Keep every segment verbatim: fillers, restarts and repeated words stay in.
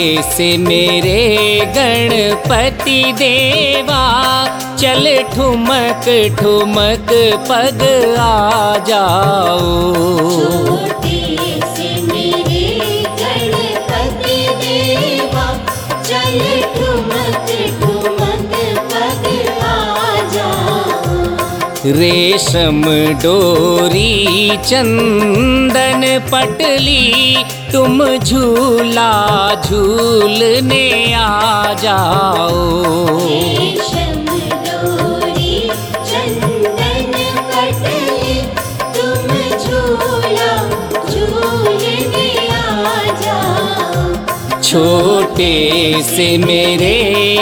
से मेरे गणपति देवा, चल ठुमक ठुमक पग आ जाओ। छोटे से मेरे गणपति देवा, चल ठुमक ठुमक पग आ जाओ। रेशम डोरी चंदन पटली, तुम झूला झूलने आ जाओ। रेशम डोरी चंदन पटली, तुम झूला झूलने आ जाओ। छोटे से मेरे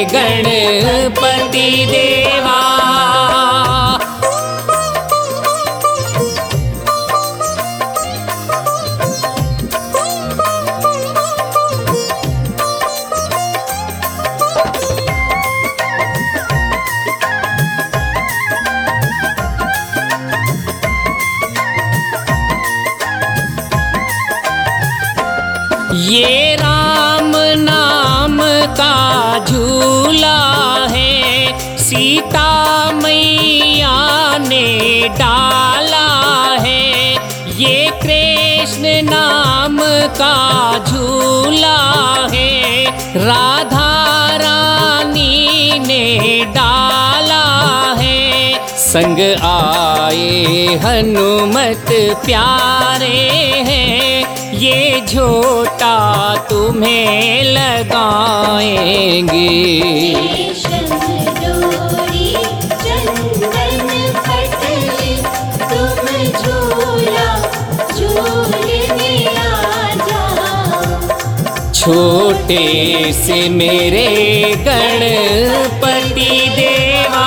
गणपति देवा। ये राम नाम का झूला है, सीता मैया ने डाला है। ये कृष्ण नाम का झूला है, राधा रानी ने डाला है। संग आए हनुमत प्यारे हैं, ये झोटा तुम्हें लगाएंगे। रेशम डोरी चंदन पटली, तुम झूला झूलने आ जाओ। छोटे से मेरे गणपति देवा।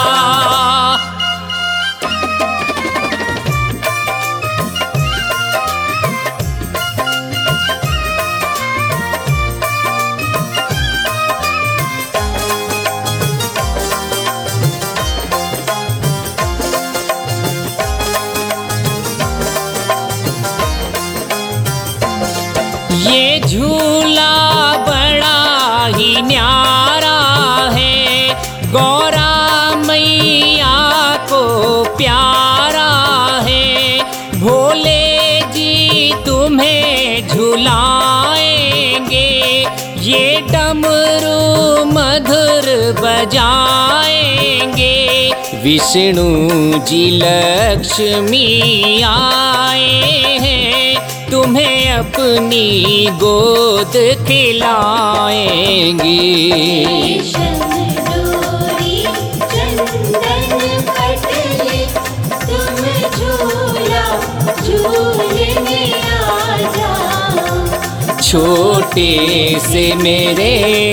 ये झूला बड़ा ही न्यारा है, गौरा मैया को प्यारा है। भोले जी तुम्हें झुलाएंगे, ये डमरू मधुर बजाएंगे। विष्णु जी लक्ष्मी आए हैं, तुम्हें अपनी गोद खिलाएंगी। रेशम डोरी चंदन पटली, तुम झूला झूलने आ जाओ। छोटे से मेरे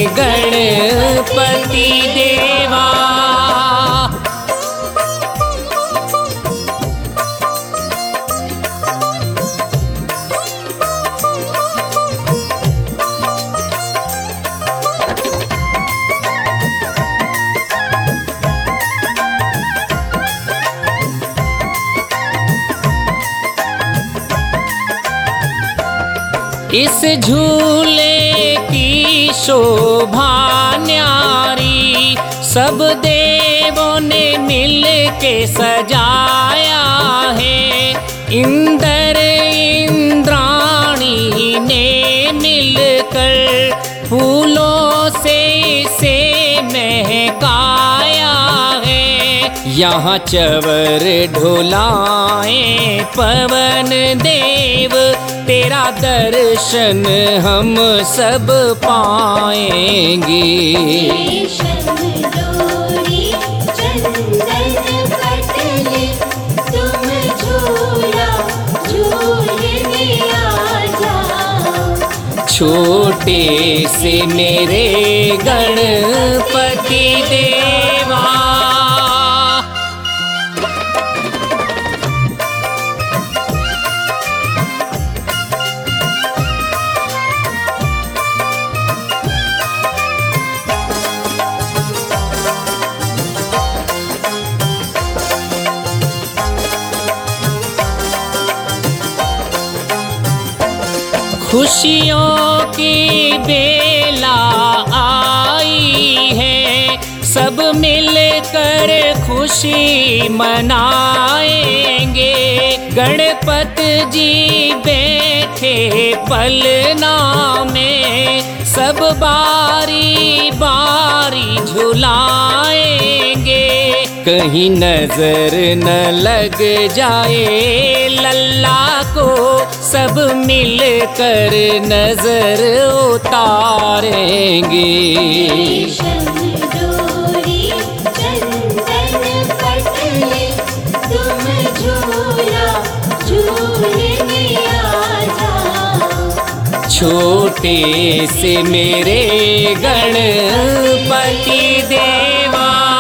गणपति देवा। इस झूले की शोभा न्यारी, सब देवों ने मिल के सजाया है। इंद्र इंद्राणी ने मिलकर फूलों से इसे महकाया है। यहाँ चवर ढोलाएं पवन देव, तेरा दर्शन हम सब पाएंगे। रेशम डोरी चंदन पटली, तुम झूला झूलने आ जाओ। छोटे से मेरे गणपति देवा। खुशियों की बेला आई है, सब मिलकर खुशी मनाएंगे। गणपति जी बैठे पलना में, सब बारी बारी झुलाएंगे। कहीं नजर न लग जाए लल्ला को, सब मिलकर नजर उतारेंगे। रेशम डोरी चंदन पटले, तुम झूला झूलने आ जाओ। छोटे से मेरे गणपति देवा,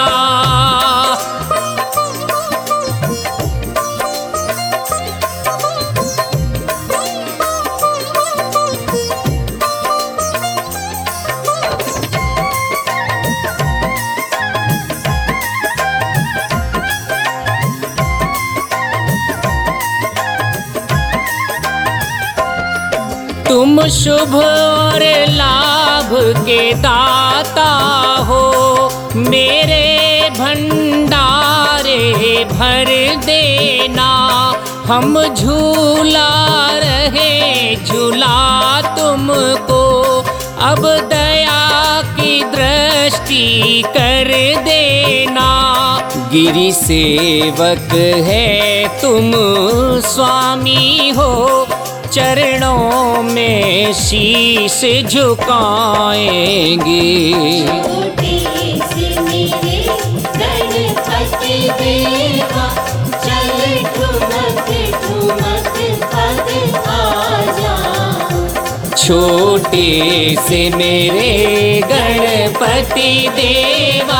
तुम शुभ और लाभ के दाता हो, मेरे भंडारे भर देना। हम झूला रहे झूला तुमको, अब दया की दृष्टि कर देना। गिरि सेवक है तुम स्वामी हो, चरणों में शीश झुकाएंगे। छोटे से मेरे गणपति देवा, चल ठुमक ठुमक पग आ जाओ। छोटे से मेरे गणपति देवा,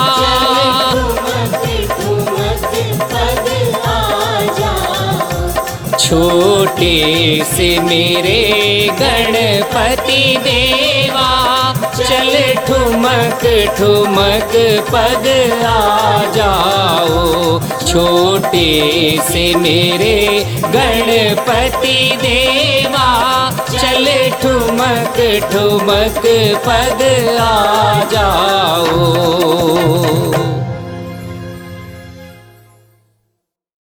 चल ठुमक ठुमक पग आ जाओ। छोटे से मेरे गणपति देवा, चल ठुमक ठुमक पग आ जाओ। छोटे से मेरे गणपति देवा, चल ठुमक ठुमक पग आ जाओ।